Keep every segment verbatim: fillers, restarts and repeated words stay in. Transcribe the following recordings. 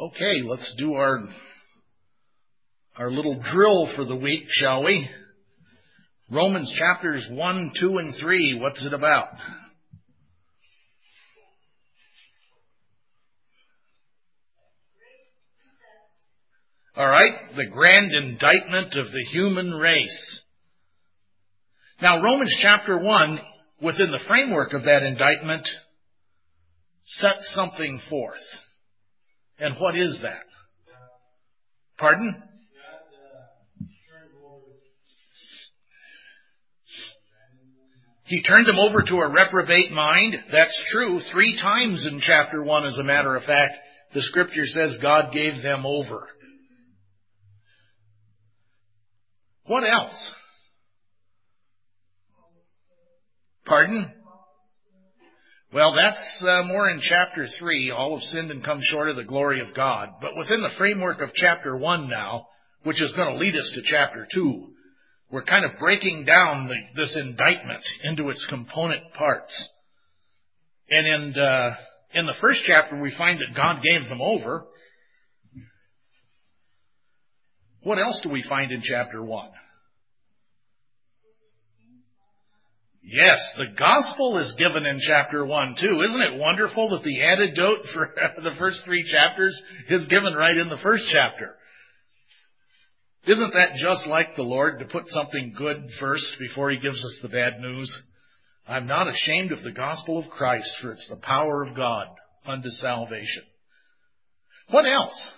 Okay, let's do our our little drill for the week, shall we? Romans chapters one, two, and three. What's it about? All right, the grand indictment of the human race. Now, Romans chapter one, within the framework of that indictment, sets something forth. And what is that? Pardon? He turned them over to a reprobate mind. That's true. Three times in chapter one, as a matter of fact, the scripture says God gave them over. What else? Pardon? Well, that's uh, more in chapter three. All have sinned and come short of the glory of God. But within the framework of chapter one now, which is going to lead us to chapter two, we're kind of breaking down the, this indictment into its component parts. And in, uh, in the first chapter, we find that God gave them over. What else do we find in chapter one? Yes, the gospel is given in chapter one too. Isn't it wonderful that the antidote for the first three chapters is given right in the first chapter? Isn't that just like the Lord, to put something good first before He gives us the bad news? I'm not ashamed of the gospel of Christ, for it's the power of God unto salvation. What else?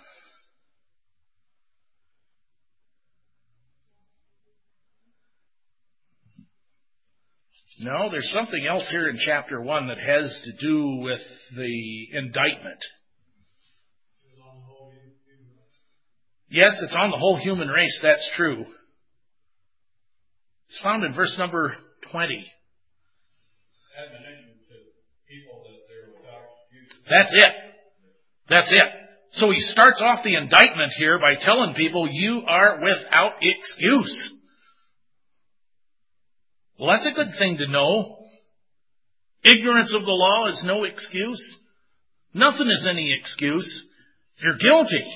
No, there's something else here in chapter one that has to do with the indictment. Yes, it's on the whole human race, that's true. It's found in verse number twenty. That's it. That's it. So he starts off the indictment here by telling people, you are without excuse. Well, that's a good thing to know. Ignorance of the law is no excuse. Nothing is any excuse. You're guilty.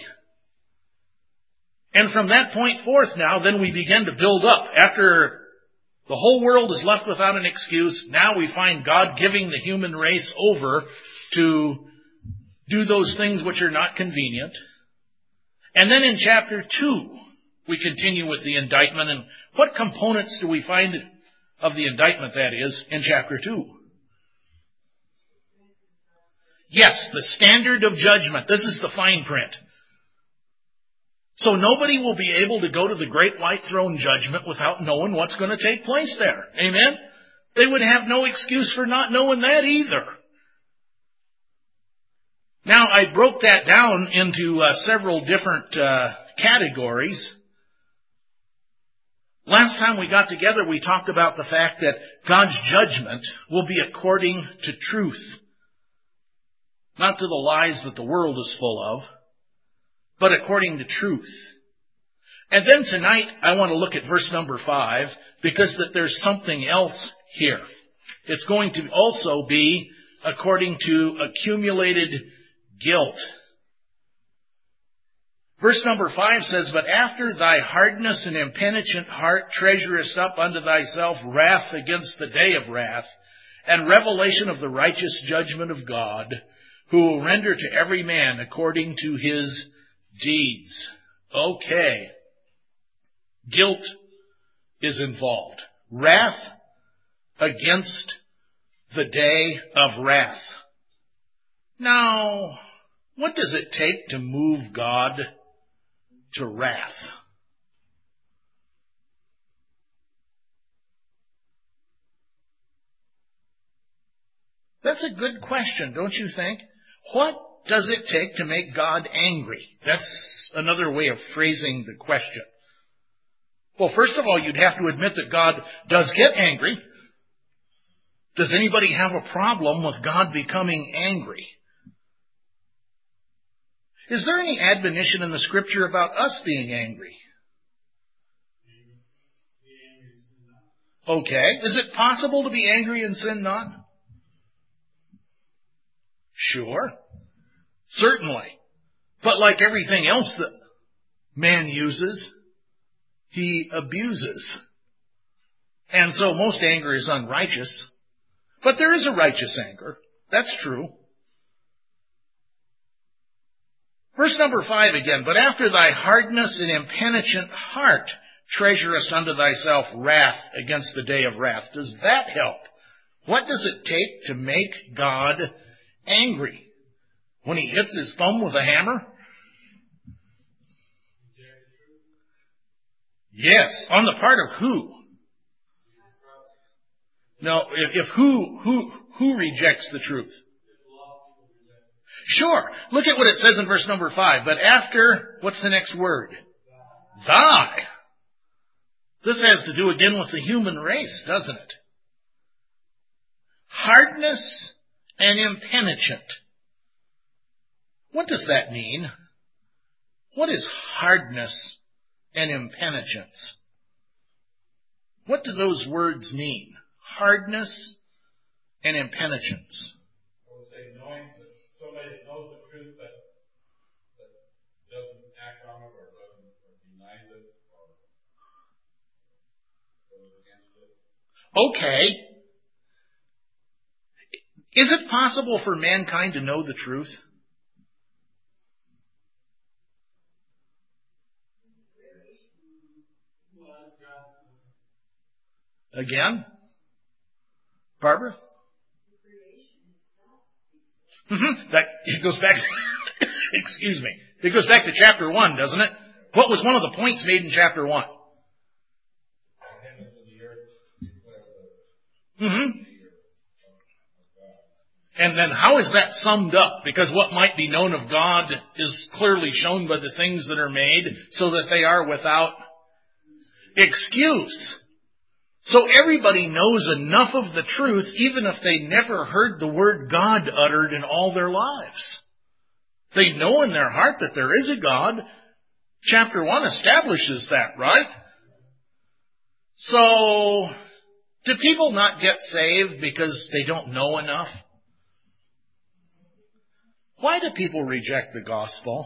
And from that point forth now, then we begin to build up. After the whole world is left without an excuse, now we find God giving the human race over to do those things which are not convenient. And then in chapter two, we continue with the indictment. And what components do we find of the indictment, that is, in chapter two? Yes, the standard of judgment. This is the fine print. So nobody will be able to go to the great white throne judgment without knowing what's going to take place there. Amen? They would have no excuse for not knowing that either. Now, I broke that down into uh, several different uh, categories. Last time we got together, we talked about the fact that God's judgment will be according to truth, not to the lies that the world is full of, but according to truth. And then tonight, I want to look at verse number five, because that there's something else here. It's going to also be according to accumulated guilt. Verse number five says, but after thy hardness and impenitent heart treasurest up unto thyself wrath against the day of wrath, and revelation of the righteous judgment of God, who will render to every man according to his deeds. Okay. Guilt is involved. Wrath against the day of wrath. Now, what does it take to move God to wrath? That's a good question, don't you think? What does it take to make God angry? That's another way of phrasing the question. Well, first of all, you'd have to admit that God does get angry. Does anybody have a problem with God becoming angry? Is there any admonition in the Scripture about us being angry? Okay. Is it possible to be angry and sin not? Sure. Certainly. But like everything else that man uses, he abuses. And so most anger is unrighteous. But there is a righteous anger. That's true. Verse number five again. But after thy hardness and impenitent heart treasurest unto thyself wrath against the day of wrath. Does that help? What does it take to make God angry? When he hits his thumb with a hammer? Yes. On the part of who? No, if, if who, who, who rejects the truth? Sure. Look at what it says in verse number five. But after, what's the next word? Thy. This has to do again with the human race, doesn't it? Hardness and impenitent. What does that mean? What is hardness and impenitence? What do those words mean? Hardness and impenitence. I would say knowing that somebody that knows the truth but, but doesn't act on it or doesn't or denies it or goes against it. Okay. Is it possible for mankind to know the truth? Again? Barbara? Mm-hmm. That it goes back to, excuse me. It goes back to chapter one, doesn't it? What was one of the points made in chapter one? Mm-hmm. And then how is that summed up? Because what might be known of God is clearly shown by the things that are made, so that they are without excuse. So everybody knows enough of the truth, even if they never heard the word God uttered in all their lives. They know in their heart that there is a God. Chapter one establishes that, right? So, do people not get saved because they don't know enough? Why do people reject the gospel?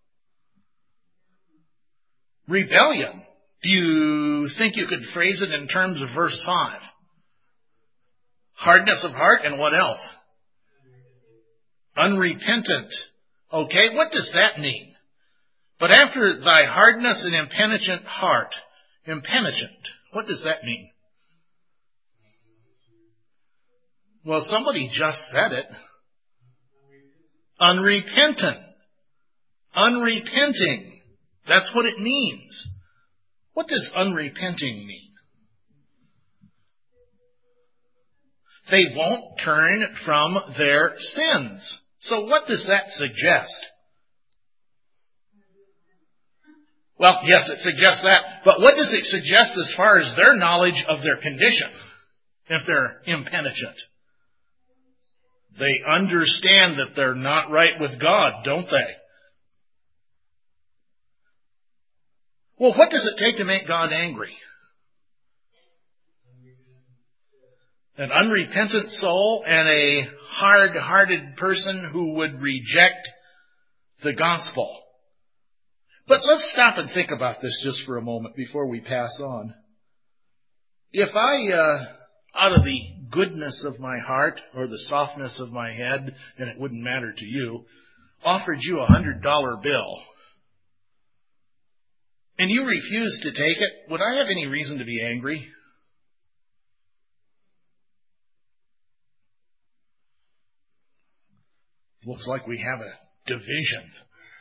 Rebellion. Do you think you could phrase it in terms of verse five? Hardness of heart and what else? Unrepentant. Okay, what does that mean? But after thy hardness and impenitent heart, impenitent, what does that mean? Well, somebody just said it. Unrepentant. Unrepenting. That's what it means. What does unrepenting mean? They won't turn from their sins. So what does that suggest? Well, yes, it suggests that. But what does it suggest as far as their knowledge of their condition, if they're impenitent? They understand that they're not right with God, don't they? Well, what does it take to make God angry? An unrepentant soul and a hard-hearted person who would reject the gospel. But let's stop and think about this just for a moment before we pass on. If I, uh, out of the goodness of my heart or the softness of my head, and it wouldn't matter to you, offered you a hundred dollar bill, and you refused to take it, would I have any reason to be angry? Looks like we have a division.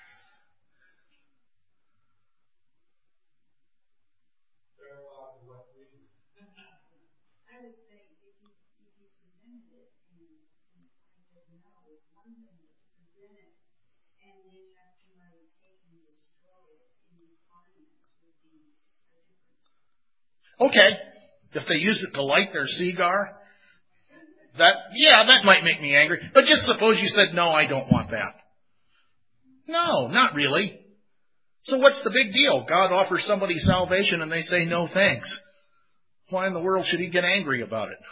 Okay, if they use it to light their cigar, that, yeah, that might make me angry. But just suppose you said, no, I don't want that. No, not really. So what's the big deal? God offers somebody salvation and they say, no thanks. Why in the world should he get angry about it?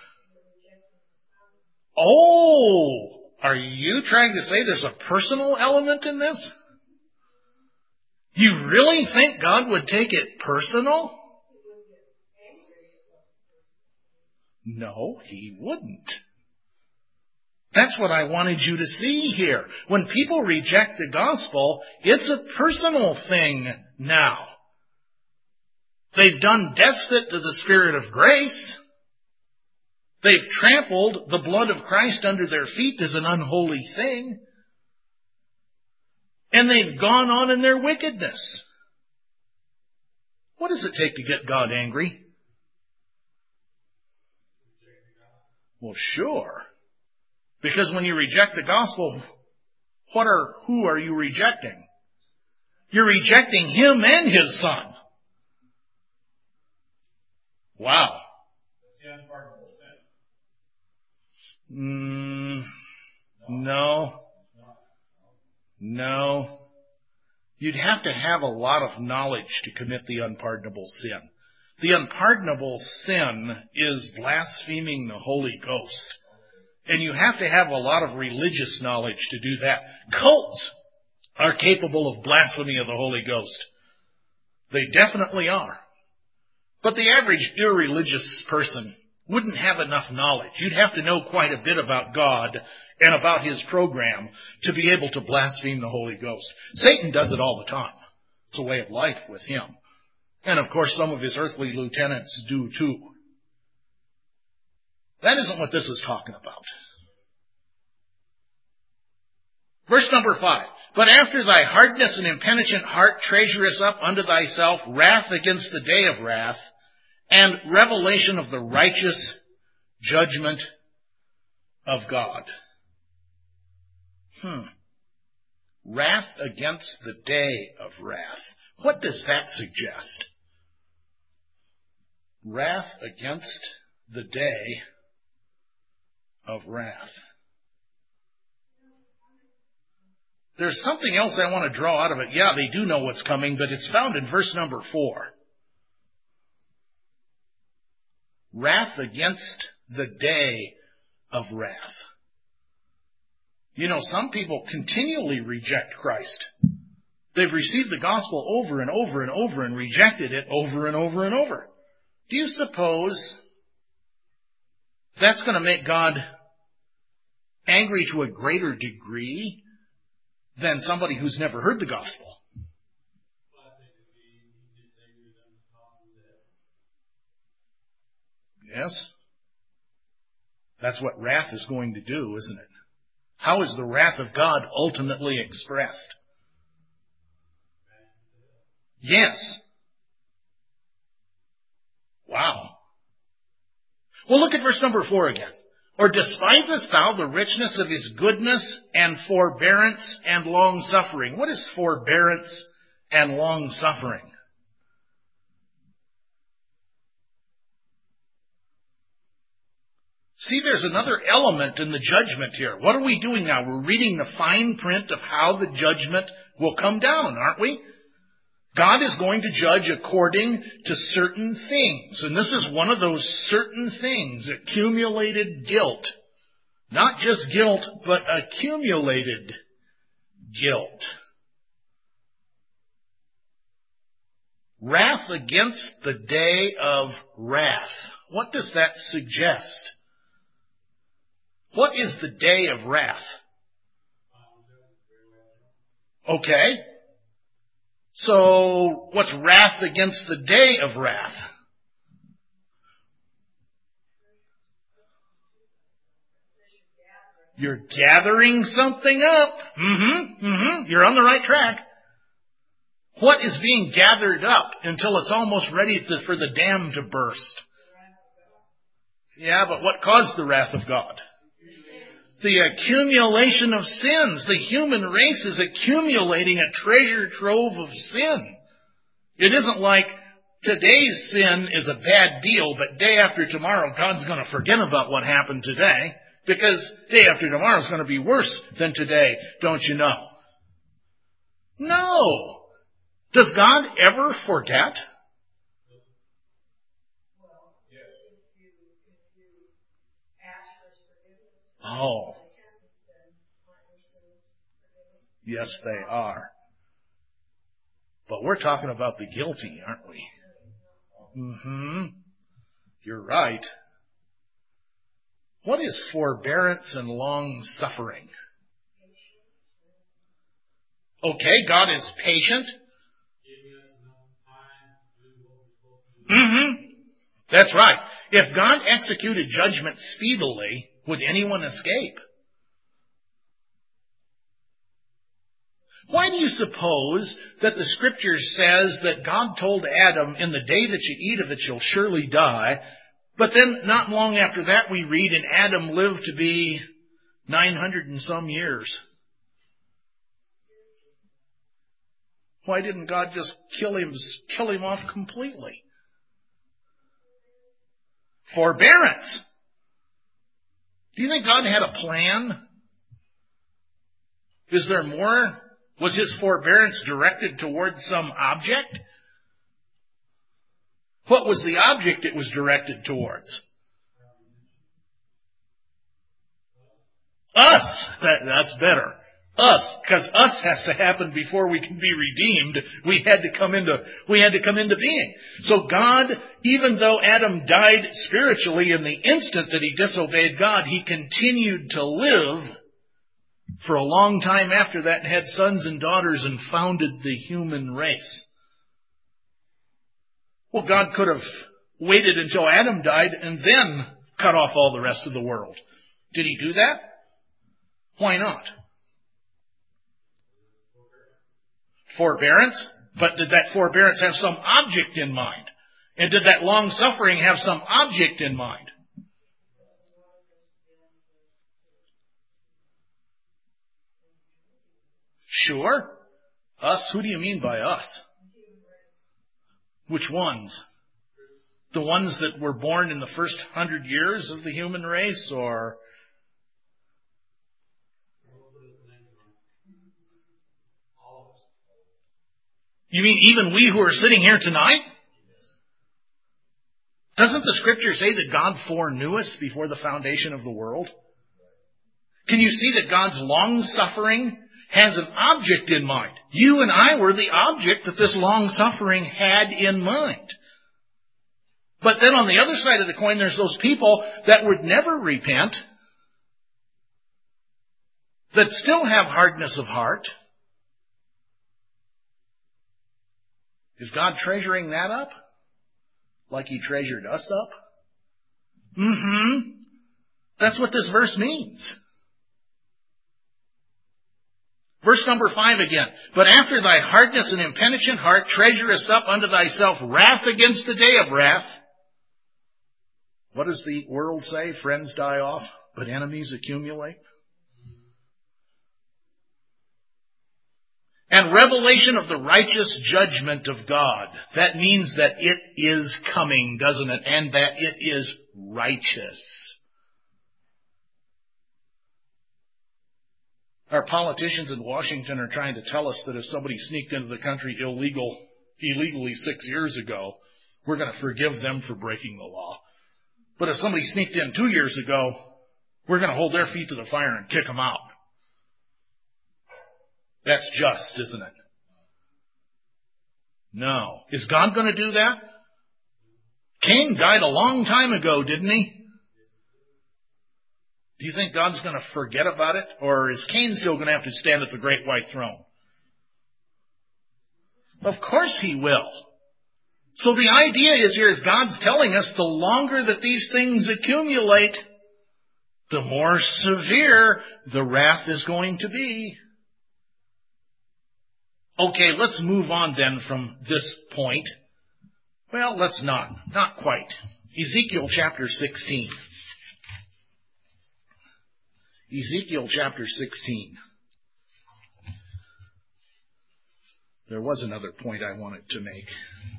Oh, are you trying to say there's a personal element in this? You really think God would take it personal? No, He wouldn't. That's what I wanted you to see here. When people reject the gospel, it's a personal thing now. They've done despot to the Spirit of grace. They've trampled the blood of Christ under their feet as an unholy thing. And they've gone on in their wickedness. What does it take to get God angry? Well, sure. Because when you reject the gospel, what are, who are you rejecting? You're rejecting Him and His Son. Wow. Mm, no. No. You'd have to have a lot of knowledge to commit the unpardonable sin. The unpardonable sin is blaspheming the Holy Ghost. And you have to have a lot of religious knowledge to do that. Cults are capable of blasphemy of the Holy Ghost. They definitely are. But the average irreligious person wouldn't have enough knowledge. You'd have to know quite a bit about God and about His program to be able to blaspheme the Holy Ghost. Satan does it all the time. It's a way of life with him. And of course some of his earthly lieutenants do too. That isn't what this is talking about. Verse number five. But after thy hardness and impenitent heart treasurest up unto thyself wrath against the day of wrath, and revelation of the righteous judgment of God. Hmm. Wrath against the day of wrath. What does that suggest? Wrath against the day of wrath. There's something else I want to draw out of it. Yeah, they do know what's coming, but it's found in verse number four. Wrath against the day of wrath. You know, some people continually reject Christ. They've received the gospel over and over and over and rejected it over and over and over. Do you suppose that's going to make God angry to a greater degree than somebody who's never heard the gospel? Yes. That's what wrath is going to do, isn't it? How is the wrath of God ultimately expressed? Yes. Wow. Well, look at verse number four again. Or despisest thou the richness of His goodness and forbearance and long-suffering? What is forbearance and long-suffering? See, there's another element in the judgment here. What are we doing now? We're reading the fine print of how the judgment will come down, aren't we? God is going to judge according to certain things. And this is one of those certain things, accumulated guilt. Not just guilt, but accumulated guilt. Wrath against the day of wrath. What does that suggest? What is the day of wrath? Okay. So, what's wrath against the day of wrath? You're gathering something up. Mm-hmm, mm-hmm. You're on the right track. What is being gathered up until it's almost ready to, for the dam to burst? Yeah, but what caused the wrath of God? The accumulation of sins. The human race is accumulating a treasure trove of sin. It isn't like today's sin is a bad deal, but day after tomorrow God's going to forget about what happened today, because day after tomorrow is going to be worse than today, don't you know? No. Does God ever forget? Oh. Yes, they are. But we're talking about the guilty, aren't we? Mm-hmm. You're right. What is forbearance and long-suffering? Okay, God is patient. Mm-hmm. That's right. If God executed judgment speedily, would anyone escape? Why do you suppose that the Scripture says that God told Adam, in the day that you eat of it, you'll surely die, but then not long after that we read, and Adam lived to be nine hundred and some years? Why didn't God just kill him, kill him off completely? Forbearance. Do you think God had a plan? Is there more? Was his forbearance directed towards some object? What was the object it was directed towards? Us. That, that's better. Us. Because us has to happen before we can be redeemed. We had to come into, we had to come into being. So God, even though Adam died spiritually in the instant that he disobeyed God, he continued to live for a long time after that and had sons and daughters and founded the human race. Well, God could have waited until Adam died and then cut off all the rest of the world. Did he do that? Why not? Forbearance? But did that forbearance have some object in mind? And did that long suffering have some object in mind? Sure. Us? Who do you mean by us? Which ones? The ones that were born in the first hundred years of the human race, or... You mean even we who are sitting here tonight? Doesn't the Scripture say that God foreknew us before the foundation of the world? Can you see that God's long-suffering has an object in mind? You and I were the object that this long-suffering had in mind. But then on the other side of the coin, there's those people that would never repent, that still have hardness of heart. Is God treasuring that up? Like he treasured us up? Mm-hmm. That's what this verse means. Verse number five again. But after thy hardness and impenitent heart treasurest up unto thyself wrath against the day of wrath. What does the world say? Friends die off, but enemies accumulate. And revelation of the righteous judgment of God. That means that it is coming, doesn't it? And that it is righteous. Our politicians in Washington are trying to tell us that if somebody sneaked into the country illegal, illegally six years ago, we're going to forgive them for breaking the law. But if somebody sneaked in two years ago, we're going to hold their feet to the fire and kick them out. That's just, isn't it? No. Is God going to do that? Cain died a long time ago, didn't he? Do you think God's going to forget about it? Or is Cain still going to have to stand at the great white throne? Of course he will. So the idea is here is God's telling us the longer that these things accumulate, the more severe the wrath is going to be. Okay, let's move on then from this point. Well, let's not. Not quite. Ezekiel chapter sixteen. Ezekiel chapter sixteen. There was another point I wanted to make.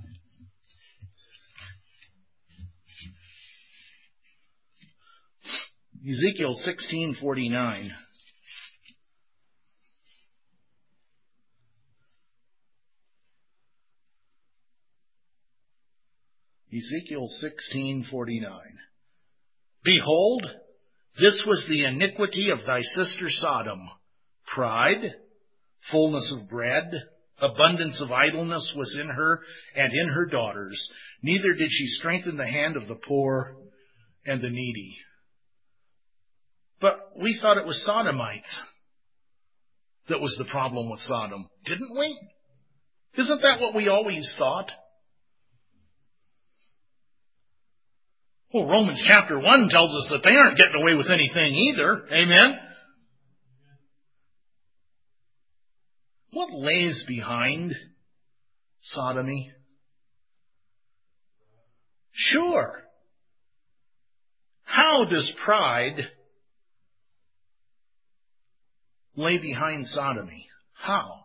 Ezekiel sixteen forty-nine. Ezekiel sixteen forty-nine. Behold, this was the iniquity of thy sister Sodom, pride, fullness of bread, Abundance of idleness was in her and in her daughters. Neither did she strengthen the hand of the poor and the needy. But we thought it was Sodomites that was the problem with Sodom, didn't we? Isn't that what we always thought? Well, Romans chapter one tells us that they aren't getting away with anything either. Amen? What lays behind sodomy? Sure. How does pride lay behind sodomy? How?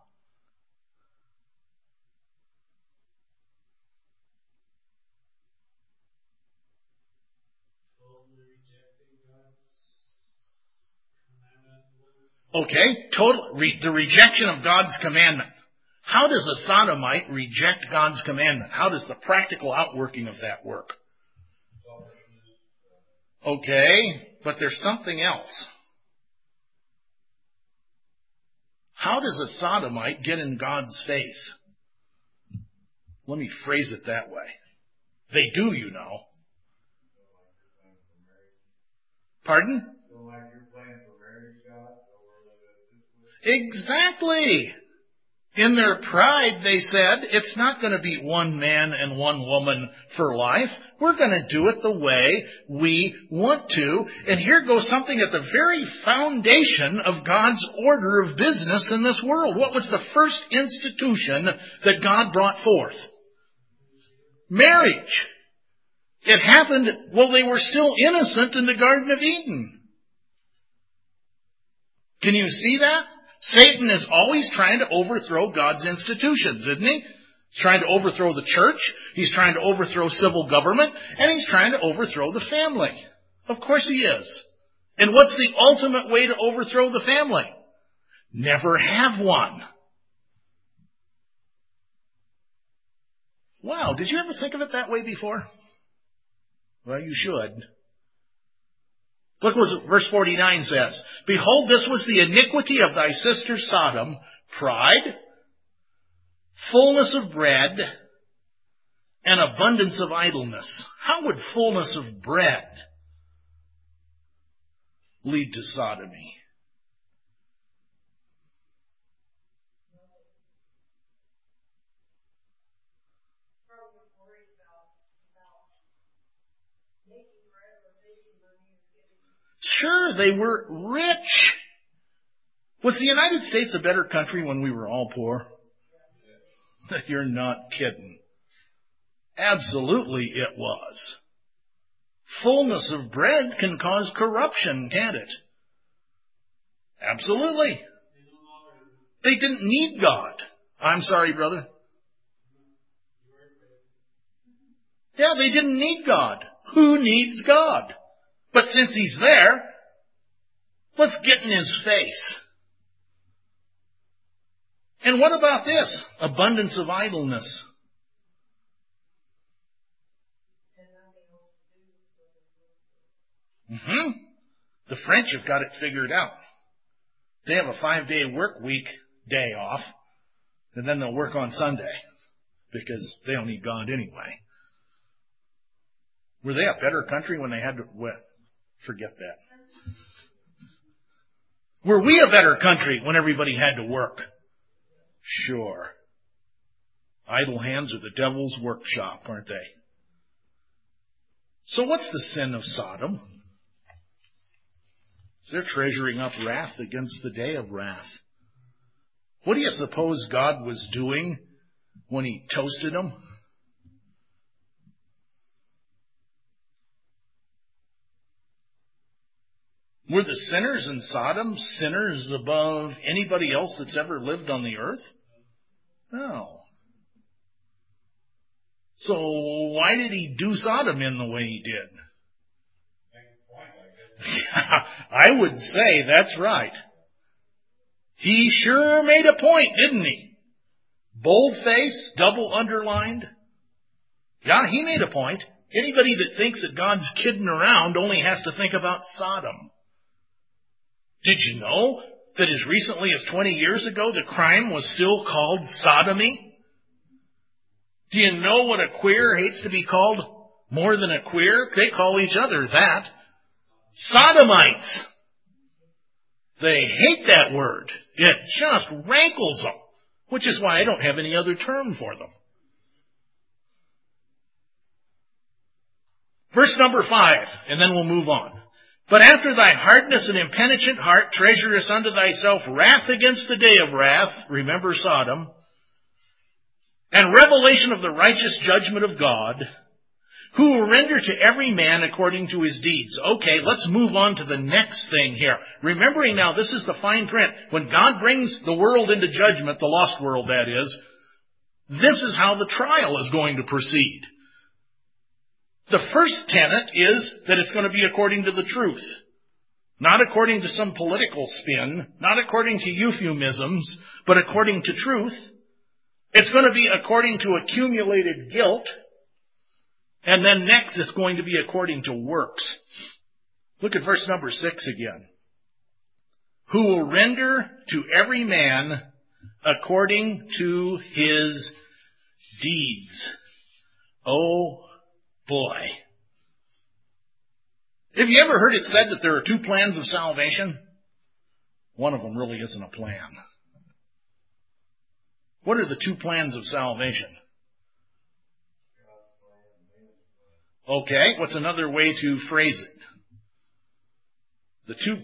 Okay, total, re, the rejection of God's commandment. How does a sodomite reject God's commandment? How does the practical outworking of that work? Okay, but there's something else. How does a sodomite get in God's face? Let me phrase it that way. They do, you know. Pardon? Exactly. In their pride, they said, it's not going to be one man and one woman for life. We're going to do it the way we want to. And here goes something at the very foundation of God's order of business in this world. What was the first institution that God brought forth? Marriage. It happened while they were still innocent in the Garden of Eden. Can you see that? Satan is always trying to overthrow God's institutions, isn't he? He's trying to overthrow the church, he's trying to overthrow civil government, and he's trying to overthrow the family. Of course he is. And what's the ultimate way to overthrow the family? Never have one. Wow, did you ever think of it that way before? Well, you should. Look what verse forty-nine says. Behold, this was the iniquity of thy sister Sodom, pride, fullness of bread, and abundance of idleness. How would fullness of bread lead to sodomy? Sure, they were rich. Was the United States a better country when we were all poor? You're not kidding. Absolutely it was. Fullness of bread can cause corruption, can't it? Absolutely. They didn't need God. I'm sorry, brother. Yeah, they didn't need God. Who needs God? But since he's there, let's get in his face. And what about this? Abundance of idleness. Mm-hmm. The French have got it figured out. They have a five-day work week day off, and then they'll work on Sunday because they don't need God anyway. Were they a better country when they had to... Well, forget that. Were we a better country when everybody had to work? Sure. Idle hands are the devil's workshop, aren't they? So what's the sin of Sodom? They're treasuring up wrath against the day of wrath. What do you suppose God was doing when he toasted them? Were the sinners in Sodom sinners above anybody else that's ever lived on the earth? No. So why did he do Sodom in the way he did? I would say that's right. He sure made a point, didn't he? Bold face, double underlined. Yeah, he made a point. Anybody that thinks that God's kidding around only has to think about Sodom. Did you know that as recently as twenty years ago, the crime was still called sodomy? Do you know what a queer hates to be called more than a queer? They call each other that. Sodomites. They hate that word. It just rankles them, which is why I don't have any other term for them. Verse number five, and then we'll move on. But after thy hardness and impenitent heart treasurest unto thyself wrath against the day of wrath, remember Sodom, and revelation of the righteous judgment of God, who will render to every man according to his deeds. Okay, let's move on to the next thing here. Remembering now, this is the fine print. When God brings the world into judgment, the lost world that is, this is how the trial is going to proceed. The first tenet is that it's going to be according to the truth. Not according to some political spin, not according to euphemisms, but according to truth. It's going to be according to accumulated guilt. And then next it's going to be according to works. Look at verse number six again. Who will render to every man according to his deeds. Oh, boy. Have you ever heard it said that there are two plans of salvation? One of them really isn't a plan. What are the two plans of salvation? Okay, what's another way to phrase it? The two...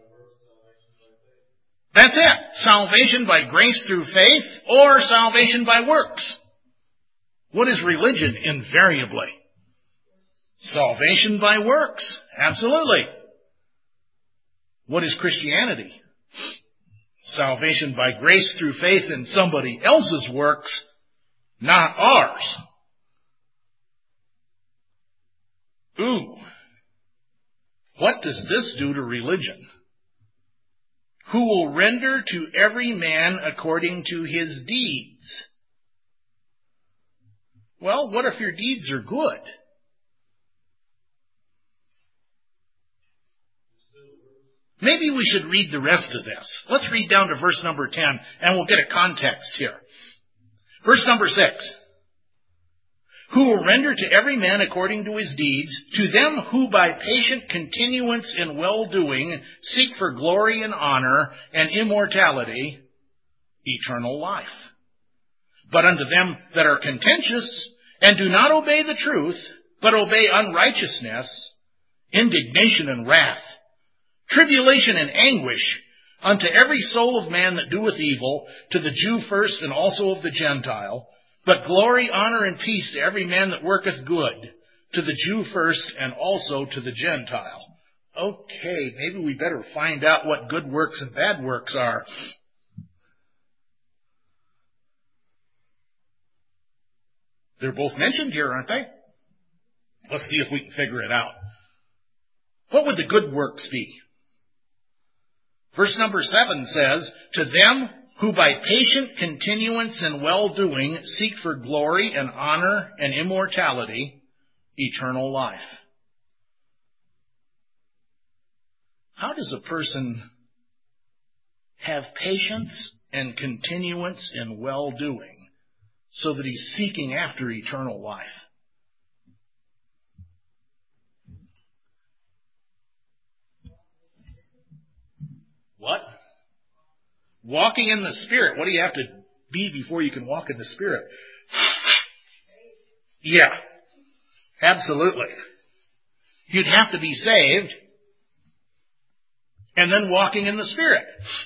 That's it. Salvation by grace through faith or salvation by works. What is religion? Invariably. Salvation by works. Absolutely. What is Christianity? Salvation by grace through faith in somebody else's works, not ours. Ooh. What does this do to religion? Who will render to every man according to his deeds. Well, what if your deeds are good? Maybe we should read the rest of this. Let's read down to verse number ten, and we'll get a context here. Verse number six. Who will render to every man according to his deeds, to them who by patient continuance in well-doing seek for glory and honor and immortality, eternal life. But unto them that are contentious and do not obey the truth, but obey unrighteousness, indignation and wrath, tribulation and anguish, unto every soul of man that doeth evil, to the Jew first and also of the Gentile, but glory, honor, and peace to every man that worketh good, to the Jew first and also to the Gentile. Okay, maybe we better find out what good works and bad works are. They're both mentioned here, aren't they? Let's see if we can figure it out. What would the good works be? Verse number seven says, to them who by patient continuance in well-doing seek for glory and honor and immortality, eternal life. How does a person have patience and continuance in well-doing so that he's seeking after eternal life? What? Walking in the Spirit. What do you have to be before you can walk in the Spirit? Yeah, absolutely. You'd have to be saved and then walking in the Spirit.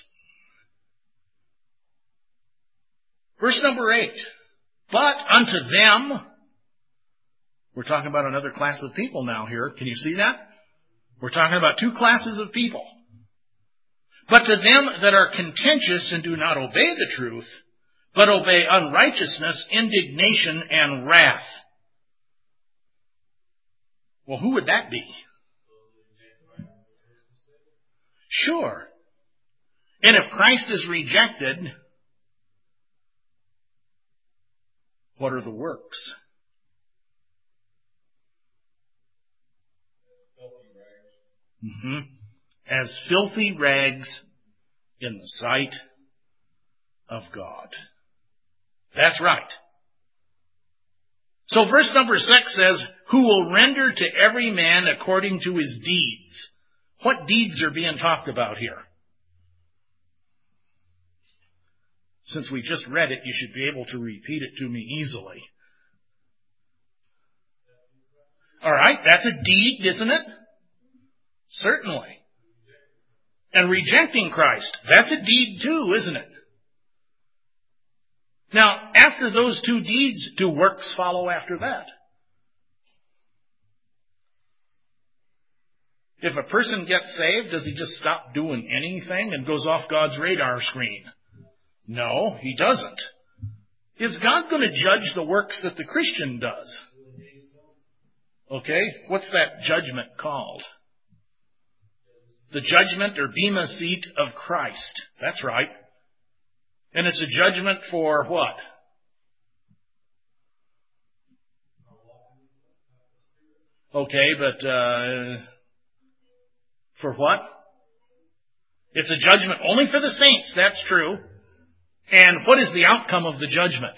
Verse number eight. But unto them, we're talking about another class of people now here. Can you see that? We're talking about two classes of people. But to them that are contentious and do not obey the truth, but obey unrighteousness, indignation, and wrath. Well, who would that be? Sure. And if Christ is rejected, what are the works? Mm-hmm. As filthy rags in the sight of God. That's right. So verse number six says, who will render to every man according to his deeds. What deeds are being talked about here? Since we just read it, you should be able to repeat it to me easily. All right, that's a deed, isn't it? Certainly. And rejecting Christ, that's a deed too, isn't it? Now, after those two deeds, do works follow after that? If a person gets saved, does he just stop doing anything and goes off God's radar screen? No, he doesn't. Is God going to judge the works that the Christian does? Okay, what's that judgment called? The judgment or bema seat of Christ. That's right. And it's a judgment for what? Okay, but uh, for what? It's a judgment only for the saints, that's true. And what is the outcome of the judgment?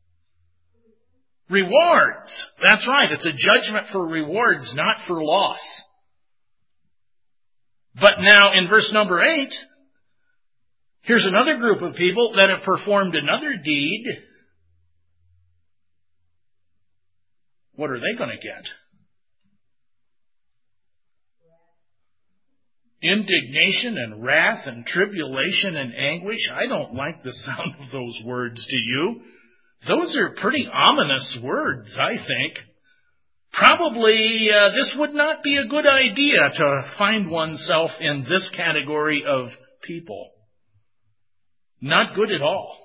Rewards. That's right. It's a judgment for rewards, not for loss. But now in verse number eight, here's another group of people that have performed another deed. What are they going to get? Indignation and wrath and tribulation and anguish. I don't like the sound of those words, do you? Those are pretty ominous words, I think. Probably uh, this would not be a good idea to find oneself in this category of people. Not good at all.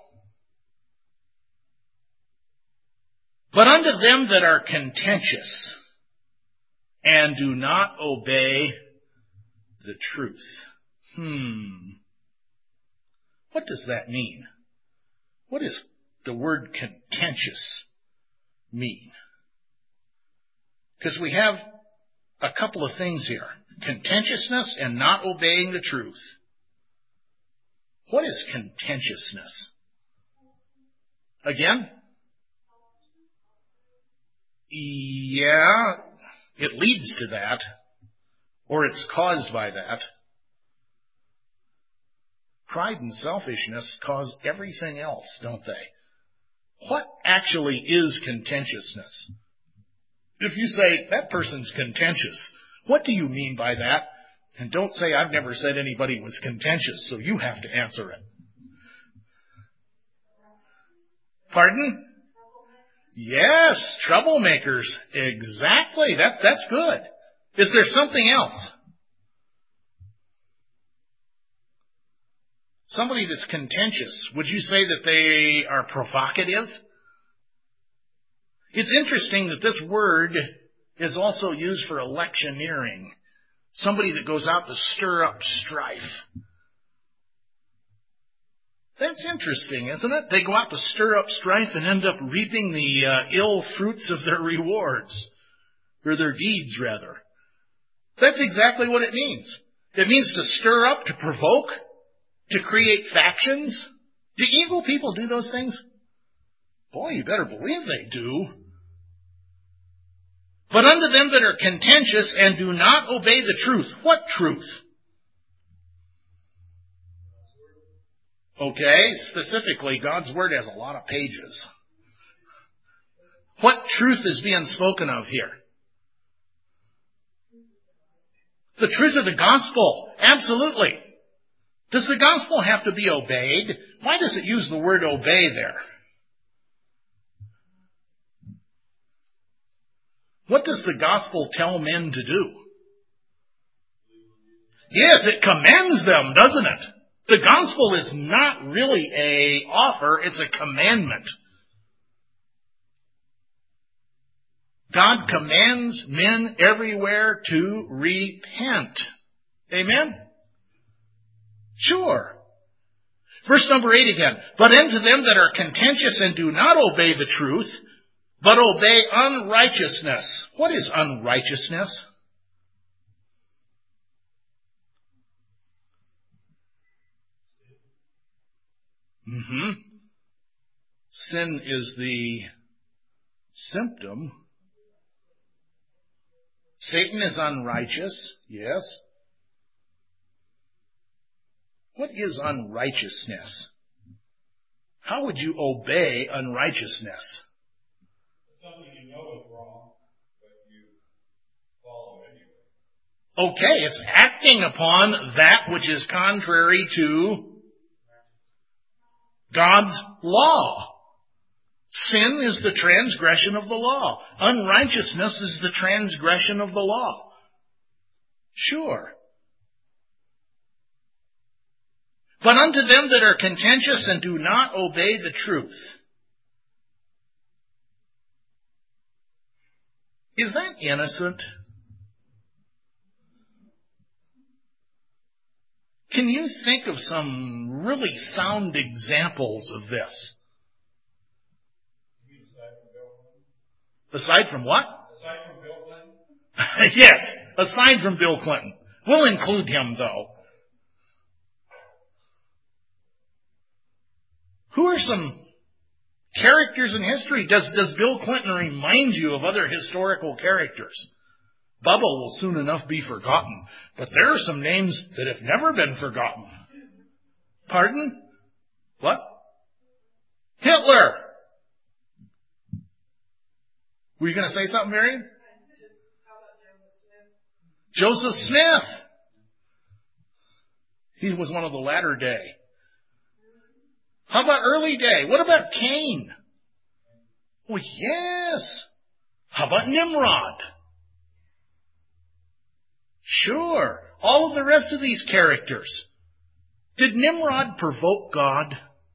But unto them that are contentious and do not obey the truth. Hmm. What does that mean? What does the word contentious mean? Because we have a couple of things here. Contentiousness and not obeying the truth. What is contentiousness? Again? Yeah, it leads to that. Or it's caused by that. Pride and selfishness cause everything else, don't they? What actually is contentiousness? If you say, that person's contentious, what do you mean by that? And don't say, I've never said anybody was contentious, so you have to answer it. Pardon? Yes, troublemakers. Exactly. That, that's good. Is there something else? Somebody that's contentious, would you say that they are provocative? It's interesting that this word is also used for electioneering. Somebody that goes out to stir up strife. That's interesting, isn't it? They go out to stir up strife and end up reaping the uh, ill fruits of their rewards. Or their deeds, rather. That's exactly what it means. It means to stir up, to provoke, to create factions. Do evil people do those things? Boy, you better believe they do. But unto them that are contentious and do not obey the truth. What truth? Okay, specifically, God's Word has a lot of pages. What truth is being spoken of here? The truth of the gospel. Absolutely. Does the gospel have to be obeyed? Why does it use the word obey there? What does the gospel tell men to do? Yes, it commends them, doesn't it? The gospel is not really a offer, it's a commandment. God commands men everywhere to repent. Amen? Sure. Verse number eight again. But unto them that are contentious and do not obey the truth, but obey unrighteousness. What is unrighteousness? Mm-hmm. Sin is the symptom. Satan is unrighteous, yes. What is unrighteousness? How would you obey unrighteousness? Something you know is wrong, but you follow anyway. Okay, it's acting upon that which is contrary to God's law. Sin is the transgression of the law. Unrighteousness is the transgression of the law. Sure. But unto them that are contentious and do not obey the truth. Is that innocent? Can you think of some really sound examples of this? Aside from what? Aside from Bill Clinton? Yes, aside from Bill Clinton. We'll include him, though. Who are some characters in history? Does, does Bill Clinton remind you of other historical characters? Bubba will soon enough be forgotten, but there are some names that have never been forgotten. Pardon? What? Hitler! Were you going to say something, Marion? Joseph Smith. He was one of the latter day. How about early day? What about Cain? Oh, yes. How about Nimrod? Sure. All of the rest of these characters. Did Nimrod provoke God?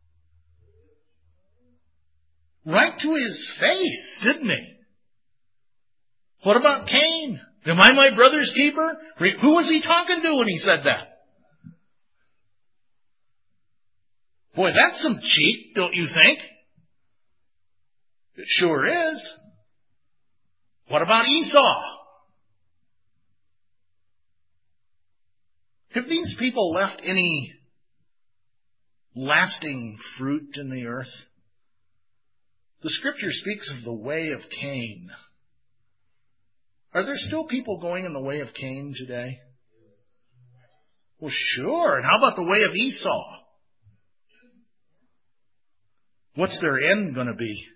Right to his face, didn't he? What about Cain? Am I my brother's keeper? Who was he talking to when he said that? Boy, that's some cheek, don't you think? It sure is. What about Esau? Have these people left any lasting fruit in the earth? The Scripture speaks of the way of Cain. Are there still people going in the way of Cain today? Well, sure. And how about the way of Esau? What's their end going to be?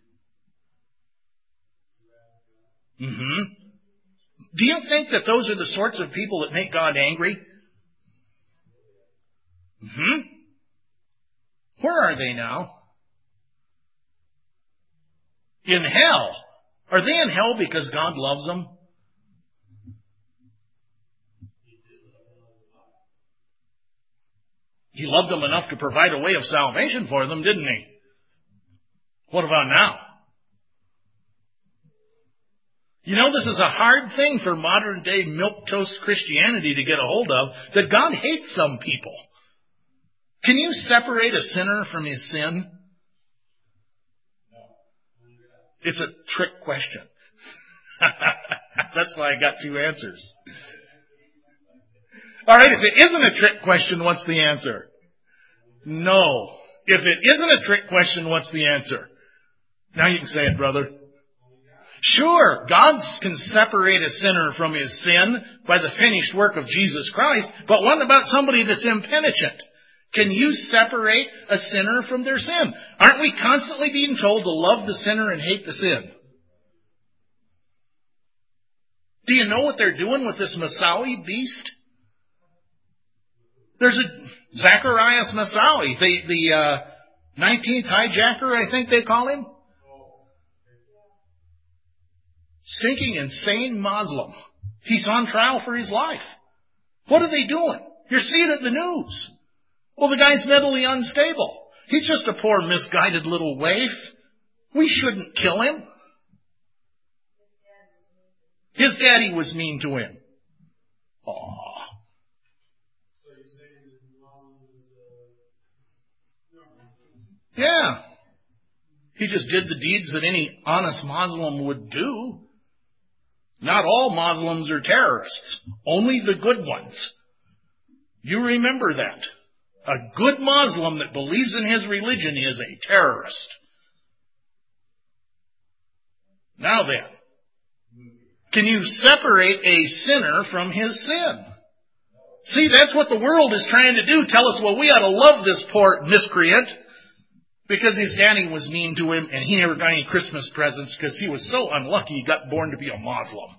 Mm-hmm. Do you think that those are the sorts of people that make God angry? Mm-hmm. Where are they now? In hell. Are they in hell because God loves them? He loved them enough to provide a way of salvation for them, didn't he? What about now? You know, this is a hard thing for modern day milquetoast Christianity to get a hold of, that God hates some people. Can you separate a sinner from his sin? No. It's a trick question. That's why I got two answers. All right, if it isn't a trick question, what's the answer? No. If it isn't a trick question, what's the answer? Now you can say it, brother. Sure, God can separate a sinner from his sin by the finished work of Jesus Christ, but what about somebody that's impenitent? Can you separate a sinner from their sin? Aren't we constantly being told to love the sinner and hate the sin? Do you know what they're doing with this Moussaoui beast? There's a Zacharias Moussaoui, the, the uh, nineteenth hijacker, I think they call him. Stinking, insane Muslim. He's on trial for his life. What are they doing? You're seeing it in the news. Well, the guy's mentally unstable. He's just a poor, misguided little waif. We shouldn't kill him. His daddy was mean to him. Aww. So you're saying that Muslim is uh, Yeah. He just did the deeds that any honest Muslim would do. Not all Muslims are terrorists. Only the good ones. You remember that. A good Muslim that believes in his religion is a terrorist. Now then, can you separate a sinner from his sin? See, that's what the world is trying to do. Tell us, well, we ought to love this poor miscreant because his daddy was mean to him and he never got any Christmas presents because he was so unlucky he got born to be a Muslim.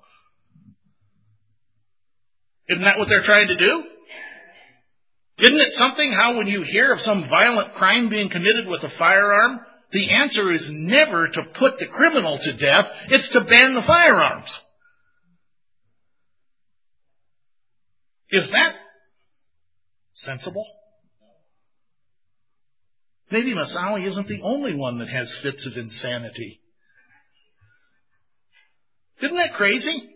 Isn't that what they're trying to do? Isn't it something how when you hear of some violent crime being committed with a firearm, the answer is never to put the criminal to death, it's to ban the firearms. Is that sensible? Maybe Masawi isn't the only one that has fits of insanity. Isn't that crazy?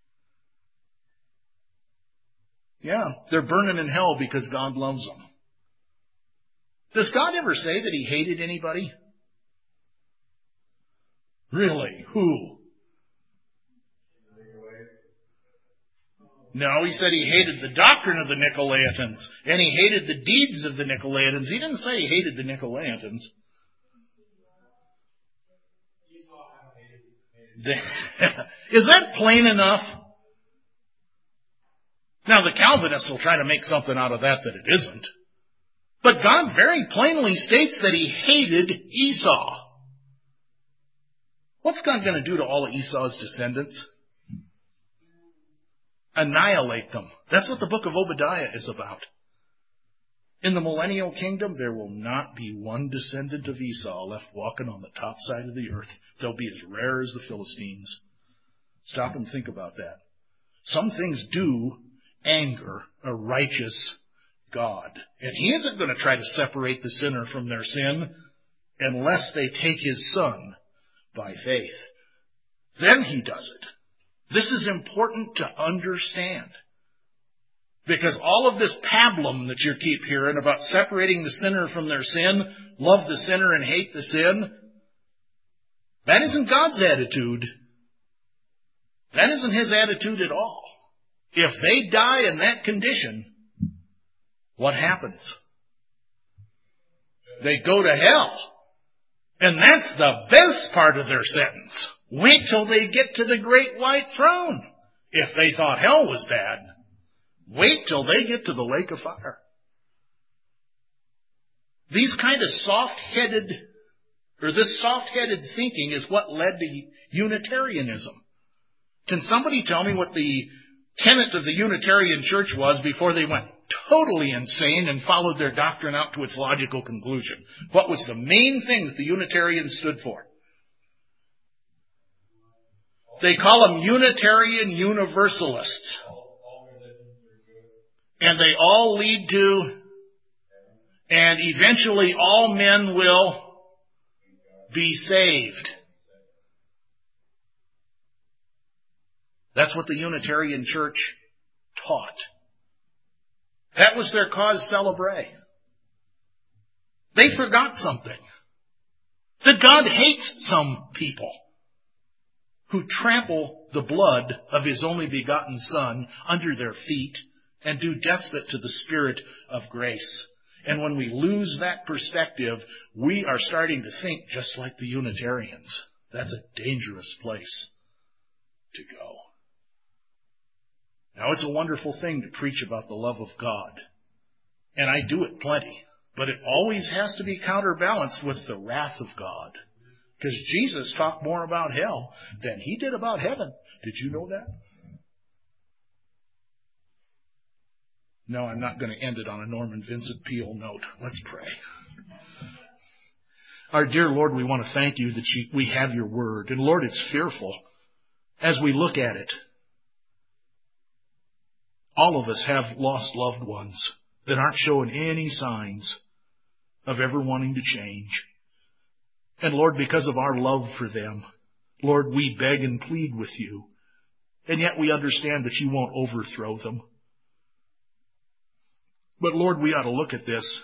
Yeah, they're burning in hell because God loves them. Does God ever say that He hated anybody? Really? Who? No, He said He hated the doctrine of the Nicolaitans, and He hated the deeds of the Nicolaitans. He didn't say He hated the Nicolaitans. Is that plain enough? Now, the Calvinists will try to make something out of that that it isn't. But God very plainly states that He hated Esau. What's God going to do to all of Esau's descendants? Annihilate them. That's what the book of Obadiah is about. In the millennial kingdom, there will not be one descendant of Esau left walking on the top side of the earth. They'll be as rare as the Philistines. Stop and think about that. Some things do anger a righteous God. And He isn't going to try to separate the sinner from their sin unless they take His Son by faith. Then He does it. This is important to understand. Because all of this pablum that you keep hearing about separating the sinner from their sin, love the sinner and hate the sin, that isn't God's attitude. That isn't His attitude at all. If they die in that condition, what happens? They go to hell. And that's the best part of their sentence. Wait till they get to the great white throne. If they thought hell was bad, wait till they get to the lake of fire. These kind of soft-headed, or this soft-headed thinking is what led to Unitarianism. Can somebody tell me what the tenet of the Unitarian Church was before they went totally insane and followed their doctrine out to its logical conclusion? What was the main thing that the Unitarians stood for? They call them Unitarian Universalists. And they all lead to, and eventually all men will be saved. That's what the Unitarian Church taught. That was their cause célèbre. They forgot something. That God hates some people who trample the blood of His only begotten Son under their feet and do despot to the Spirit of grace. And when we lose that perspective, we are starting to think just like the Unitarians. That's a dangerous place to go. Now, it's a wonderful thing to preach about the love of God. And I do it plenty. But it always has to be counterbalanced with the wrath of God. Because Jesus talked more about hell than He did about heaven. Did you know that? No, I'm not going to end it on a Norman Vincent Peale note. Let's pray. Our dear Lord, we want to thank You that you, we have Your Word. And Lord, it's fearful as we look at it. All of us have lost loved ones that aren't showing any signs of ever wanting to change. And Lord, because of our love for them, Lord, we beg and plead with You. And yet we understand that You won't overthrow them. But Lord, we ought to look at this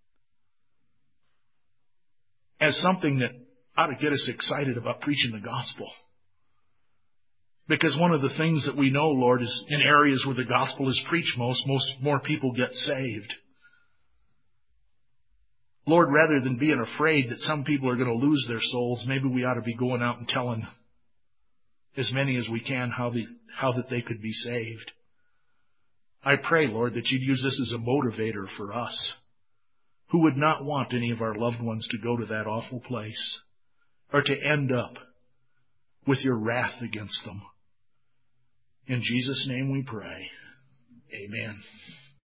as something that ought to get us excited about preaching the gospel. Because one of the things that we know, Lord, is in areas where the gospel is preached most, most more people get saved. Lord, rather than being afraid that some people are going to lose their souls, maybe we ought to be going out and telling as many as we can how, the, how that they could be saved. I pray, Lord, that you'd use this as a motivator for us, who would not want any of our loved ones to go to that awful place or to end up with your wrath against them. In Jesus' name we pray. Amen.